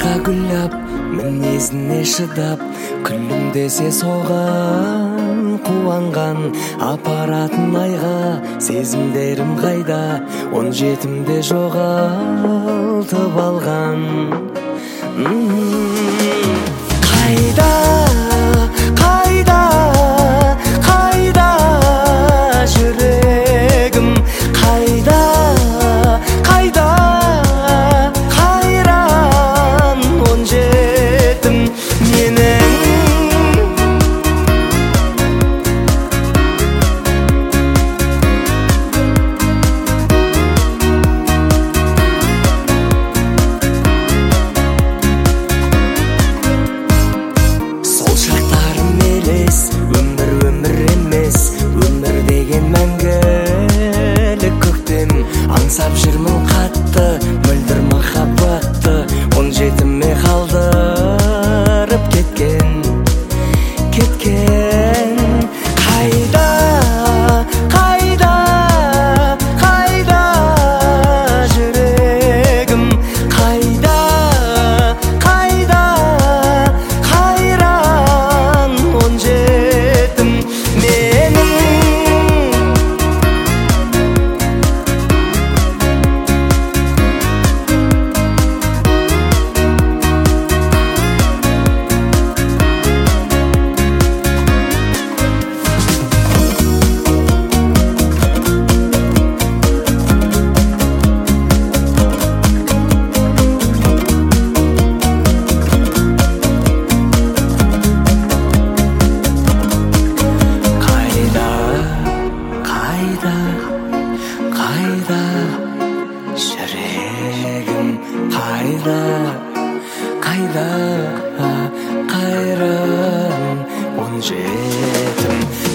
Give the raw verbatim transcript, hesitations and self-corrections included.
башка гүллап минезине шыдап күлүмдесе соган кубанган апаратын айга сезимдерим кайда он жетимде жогалтып алган кайда кайда кайда жүрегим кайда кайда кайран он жетим менен аңсап жүрмін қатты мөлдір махаббатты он жетіме қалдырып кеткен кеткен қайда қайда қайда жүрегім қайда қайда қайран он жетім менің Қайда жүрегім қайда қайда қайран он жетім